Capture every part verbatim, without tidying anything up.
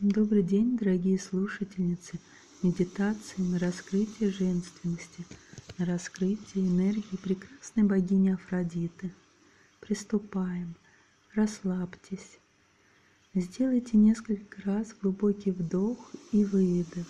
Добрый день, дорогие слушательницы медитации на раскрытие женственности, на раскрытие энергии прекрасной богини Афродиты. Приступаем. Расслабьтесь. Сделайте несколько раз глубокий вдох и выдох.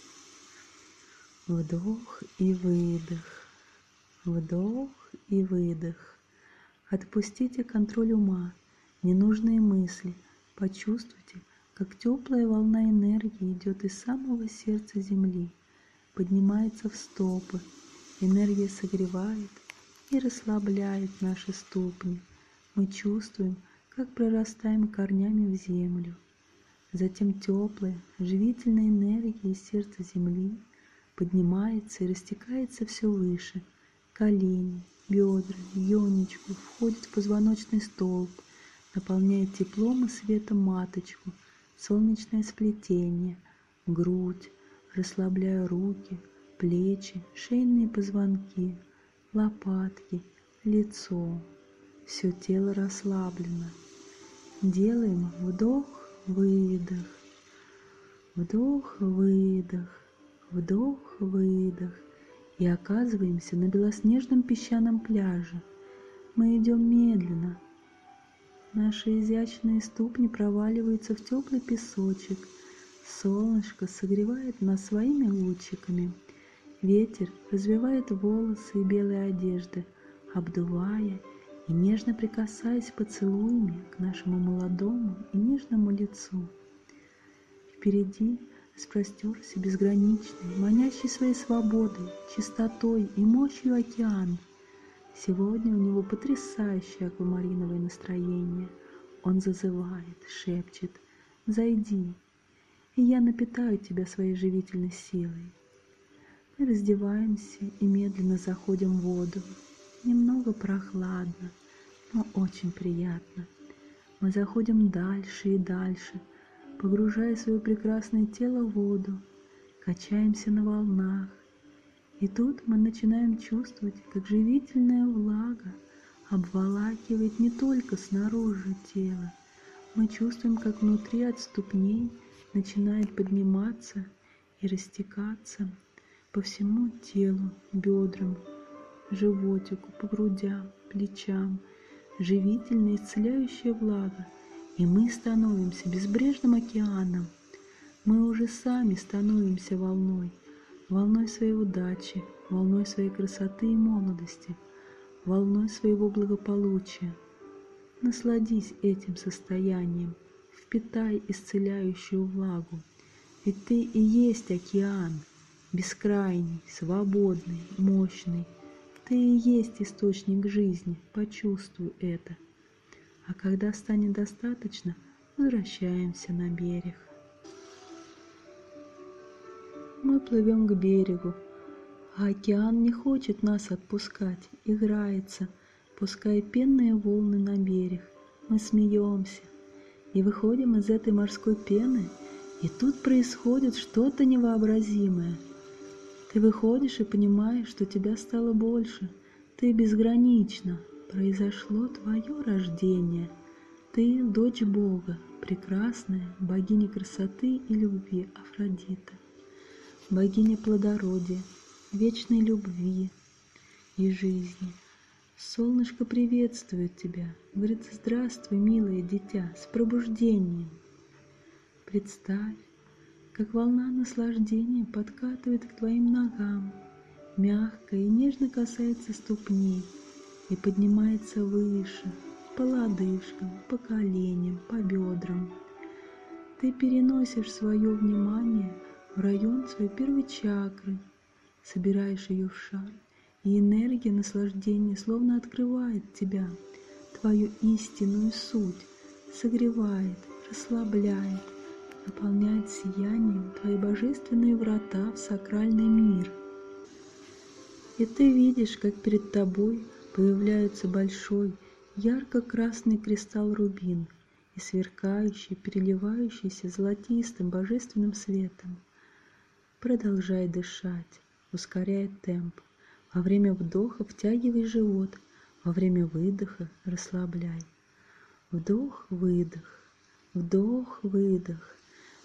Вдох и выдох. Вдох и выдох. Отпустите контроль ума, ненужные мысли. Почувствуйте, как теплая волна энергии идет из самого сердца Земли, поднимается в стопы. Энергия согревает и расслабляет наши ступни. Мы чувствуем, как прорастаем корнями в землю. Затем теплая, живительная энергия из сердца Земли поднимается и растекается все выше. Колени, бедра, ионичку, входит в позвоночный столб, наполняет теплом и светом маточку, солнечное сплетение, грудь, расслабляя руки, плечи, шейные позвонки, лопатки, лицо. Все тело расслаблено. Делаем вдох-выдох, вдох-выдох, вдох-выдох. И оказываемся на белоснежном песчаном пляже. Мы идем медленно. Наши изящные ступни проваливаются в теплый песочек. Солнышко согревает нас своими лучиками. Ветер развивает волосы и белые одежды, обдувая и нежно прикасаясь поцелуями к нашему молодому и нежному лицу. Впереди распростерся безграничный, манящий своей свободой, чистотой и мощью океан. Сегодня у него потрясающее аквамариновое настроение. Он зазывает, шепчет: «Зайди, и я напитаю тебя своей живительной силой». Мы раздеваемся и медленно заходим в воду. Немного прохладно, но очень приятно. Мы заходим дальше и дальше, погружая свое прекрасное тело в воду, качаемся на волнах. И тут мы начинаем чувствовать, как живительная влага обволакивает не только снаружи тела. Мы чувствуем, как внутри от ступней начинает подниматься и растекаться по всему телу, бедрам, животику, по грудям, плечам. Живительная исцеляющая влага. И мы становимся безбрежным океаном. Мы уже сами становимся волной, волной своей удачи, волной своей красоты и молодости, волной своего благополучия. Насладись этим состоянием, впитай исцеляющую влагу, ведь ты и есть океан, бескрайний, свободный, мощный. Ты и есть источник жизни, почувствуй это. А когда станет достаточно, возвращаемся на берег. Мы плывем к берегу, а океан не хочет нас отпускать, играется, пуская пенные волны на берег. Мы смеемся и выходим из этой морской пены, и тут происходит что-то невообразимое. Ты выходишь и понимаешь, что тебя стало больше, ты безгранична. Произошло твое рождение. Ты дочь Бога, прекрасная богиня красоты и любви Афродита, богиня плодородия, вечной любви и жизни. Солнышко приветствует тебя, говорит: «Здравствуй, милое дитя, с пробуждением». Представь, как волна наслаждения подкатывает к твоим ногам, мягко и нежно касается ступней и поднимается выше, по лодыжкам, по коленям, по бедрам. Ты переносишь свое внимание в район своей первой чакры, собираешь ее в шар, и энергия наслаждения словно открывает тебя, твою истинную суть, согревает, расслабляет, наполняет сиянием твои божественные врата в сакральный мир. И ты видишь, как перед тобой появляется большой, ярко-красный кристалл-рубин и сверкающий, переливающийся золотистым божественным светом. Продолжай дышать, ускоряй темп. Во время вдоха втягивай живот, во время выдоха расслабляй. Вдох-выдох, вдох-выдох.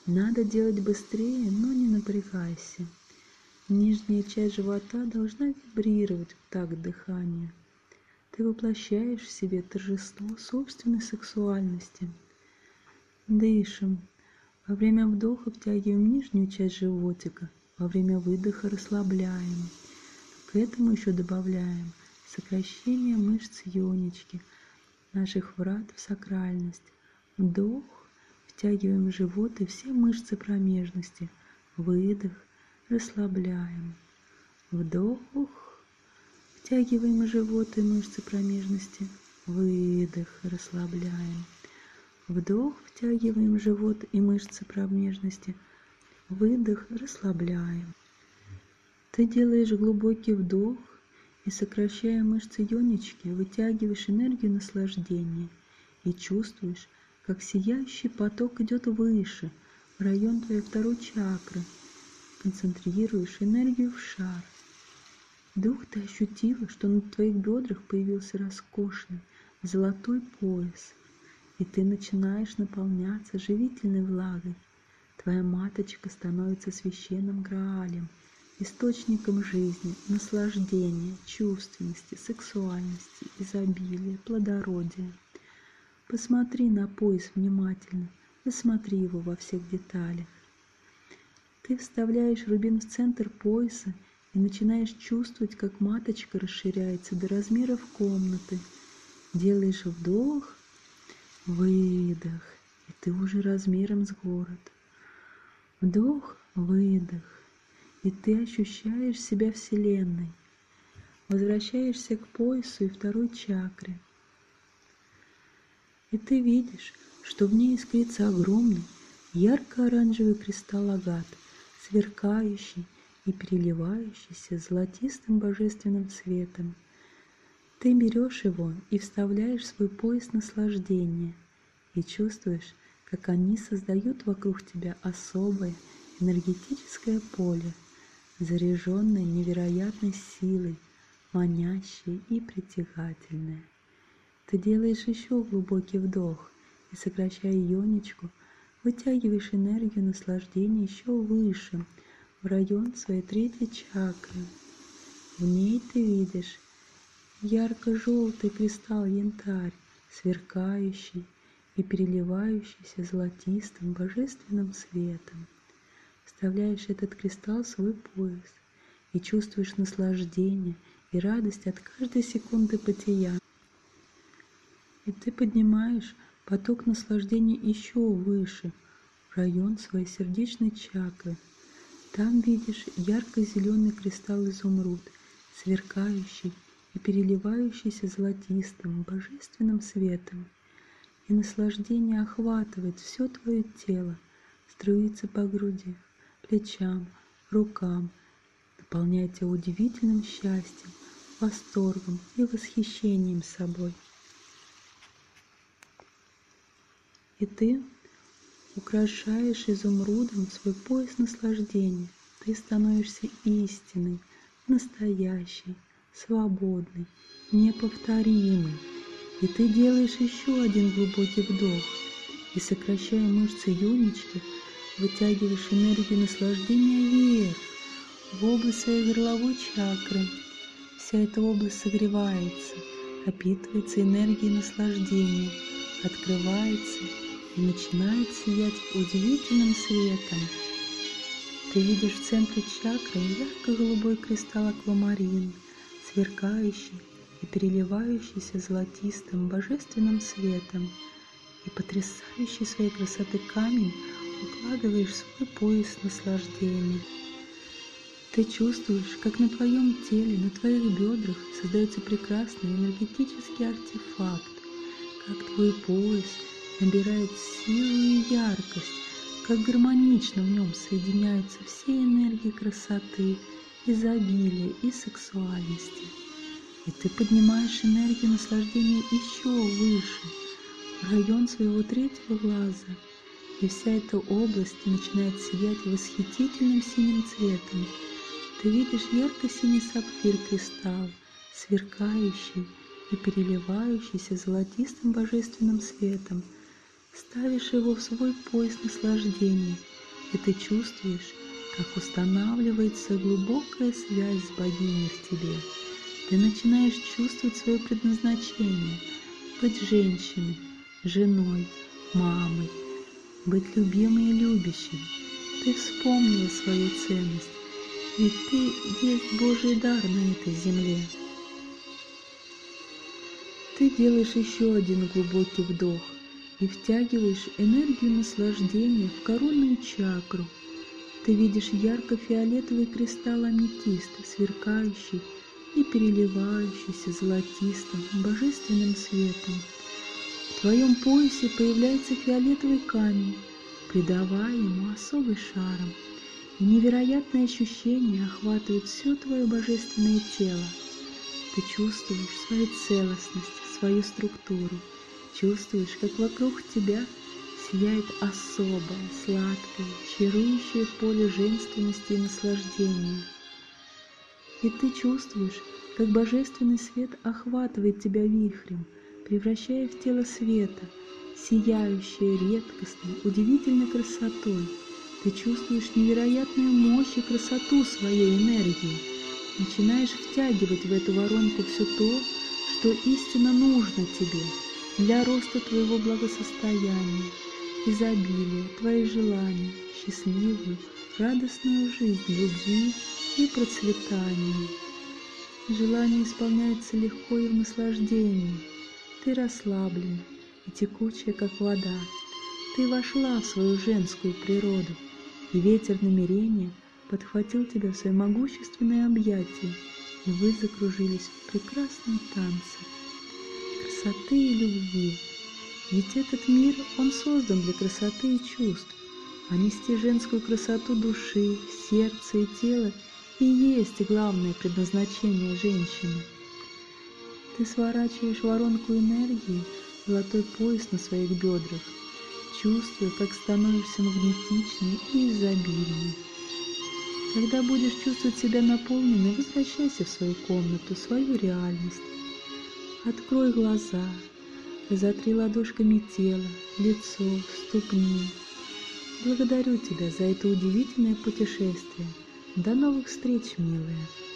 Надо делать быстрее, но не напрягайся. Нижняя часть живота должна вибрировать в такт дыхания. Ты воплощаешь в себе торжество собственной сексуальности. Дышим. Во время вдоха втягиваем нижнюю часть животика, во время выдоха расслабляем. К этому еще добавляем сокращение мышц ионички, наших врат в сакральность. Вдох. Втягиваем живот и все мышцы промежности. Выдох. Расслабляем. Вдох. Втягиваем живот и мышцы промежности. Выдох. Расслабляем. Вдох. Втягиваем живот и мышцы промежности. Выдох. Расслабляем. Ты делаешь глубокий вдох и, сокращая мышцы ионички, вытягиваешь энергию наслаждения и чувствуешь, как сияющий поток идет выше, в район твоей второй чакры. Концентрируешь энергию в шар. Вдруг ты ощутила, что на твоих бедрах появился роскошный золотой пояс, и ты начинаешь наполняться живительной влагой. Твоя маточка становится священным Граалем, источником жизни, наслаждения, чувственности, сексуальности, изобилия, плодородия. Посмотри на пояс внимательно, рассмотри его во всех деталях. Ты вставляешь рубин в центр пояса и начинаешь чувствовать, как маточка расширяется до размеров комнаты. Делаешь вдох, выдох, и ты уже размером с город. Вдох, выдох, и ты ощущаешь себя Вселенной. Возвращаешься к поясу и второй чакре. И ты видишь, что в ней искрится огромный ярко-оранжевый кристалл агат, сверкающий и переливающийся золотистым божественным светом. Ты берешь его и вставляешь в свой пояс наслаждения и чувствуешь, как они создают вокруг тебя особое энергетическое поле, заряженное невероятной силой, манящее и притягательное. Ты делаешь еще глубокий вдох и, сокращая ионичку, вытягиваешь энергию наслаждения еще выше, в район своей третьей чакры. В ней ты видишь ярко-желтый кристалл янтарь, сверкающий и переливающийся золотистым божественным светом. Вставляешь этот кристалл в свой пояс и чувствуешь наслаждение и радость от каждой секунды бытия. И ты поднимаешь поток наслаждения еще выше, в район своей сердечной чакры. Там видишь ярко-зеленый кристалл изумруд, сверкающий и переливающийся золотистым божественным светом. И наслаждение охватывает все твое тело, струится по груди, плечам, рукам, наполняя тебя удивительным счастьем, восторгом и восхищением собой. И ты украшаешь изумрудом свой пояс наслаждения. Ты становишься истинной, настоящей, свободной, неповторимой. И ты делаешь еще один глубокий вдох и, сокращая мышцы ионички, вытягиваешь энергию наслаждения вверх, в область своей горловой чакры. Вся эта область согревается, напитывается энергией наслаждения, открывается и начинает сиять удивительным светом. Ты видишь в центре чакры ярко-голубой кристалл аквамарин, сверкающий и переливающийся золотистым божественным светом, и потрясающий своей красоты камень укладываешь в свой пояс наслаждения. Ты чувствуешь, как на твоем теле, на твоих бедрах создается прекрасный энергетический артефакт, как твой пояс набирает силу и яркость, как гармонично в нем соединяются все энергии красоты, изобилия и сексуальности. И ты поднимаешь энергию наслаждения еще выше, в район своего третьего глаза, и вся эта область начинает сиять восхитительным синим цветом. Ты видишь ярко-синий сапфир кристалл, сверкающий и переливающийся золотистым божественным светом. Ставишь его в свой пояс наслаждения и ты чувствуешь, как устанавливается глубокая связь с богиней в тебе. Ты начинаешь чувствовать свое предназначение – быть женщиной, женой, мамой, быть любимой и любящей. Ты вспомнила свою ценность, ведь ты есть Божий дар на этой земле. Ты делаешь еще один глубокий вдох и втягиваешь энергию наслаждения в коронную чакру. Ты видишь ярко-фиолетовый кристалл аметиста, сверкающий и переливающийся золотистым божественным светом. В твоем поясе появляется фиолетовый камень, придавая ему особый шарм, и невероятные ощущения охватывают все твое божественное тело. Ты чувствуешь свою целостность, свою структуру, чувствуешь, как вокруг тебя сияет особое, сладкое, чарующее поле женственности и наслаждения. И ты чувствуешь, как божественный свет охватывает тебя вихрем, превращая в тело света, сияющее редкостной, удивительной красотой. Ты чувствуешь невероятную мощь и красоту своей энергии, начинаешь втягивать в эту воронку все то, что истинно нужно тебе для роста твоего благосостояния, изобилия, твоих желаний, счастливую, радостную жизнь, любви и процветания. Желание исполняется легко и в наслаждении. Ты расслаблена и текучая, как вода. Ты вошла в свою женскую природу, и ветер намерения подхватил тебя в свои могущественные объятия, и вы закружились в прекрасном танце красоты и любви. Ведь этот мир, он создан для красоты и чувств, а нести женскую красоту души, сердца и тела и есть главное предназначение женщины. Ты сворачиваешь воронку энергии, золотой пояс на своих бедрах, чувствуя, как становишься магнетичнее и изобильнее. Когда будешь чувствовать себя наполненной, возвращайся в свою комнату, в свою реальность. Открой глаза, разотри ладошками тело, лицо, ступни. Благодарю тебя за это удивительное путешествие. До новых встреч, милая!